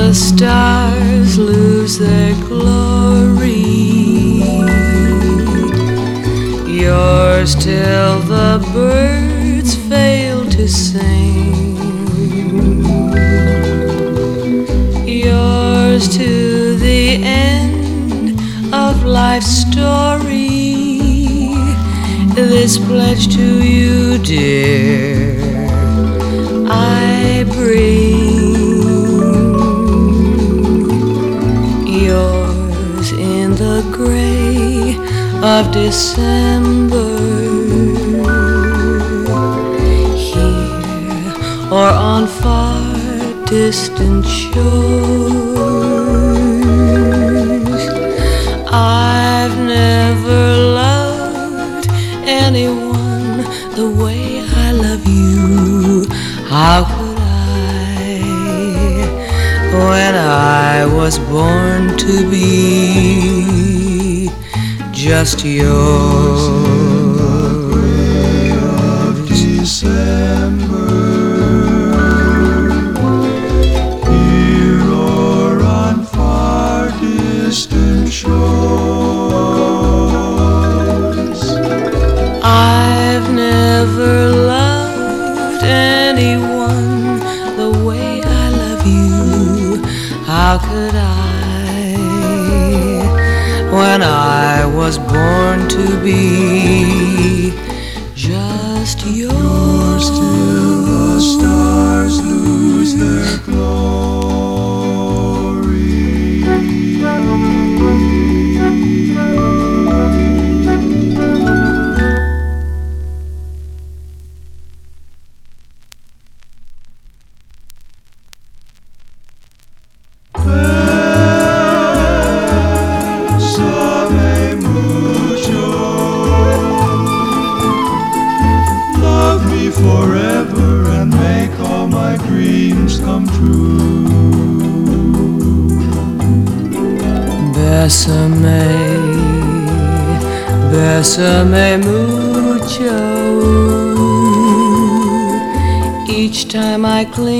the stars lose their glory, yours till the birds fail to sing, yours to the end of life's story. This pledge to you, dear, I bring. Yours in the gray of December, here or on far distant shores. I've never loved anyone the way I love you. How could I, when I was born to be just yours? December, here or on far distant shores. I've never loved anyone the way I love you. How could I, when I was born to be just yours? Till the stars lose their glory. Bésame mucho, love me forever and make all my dreams come true. Bésame, bésame mucho. Each time I cling